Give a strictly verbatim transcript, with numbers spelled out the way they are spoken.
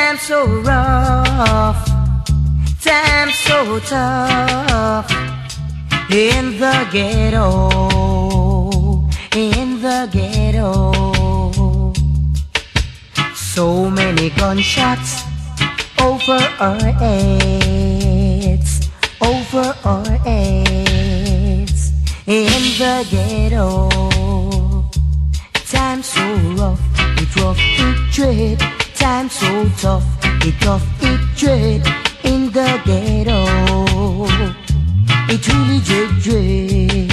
Times so rough, times so tough in the ghetto, in the ghetto. So many gunshots over our heads, over our heads in the ghetto. Times so rough, it rough, it dread. Times so tough, it tough, it dread in the ghetto. It really dread, dread.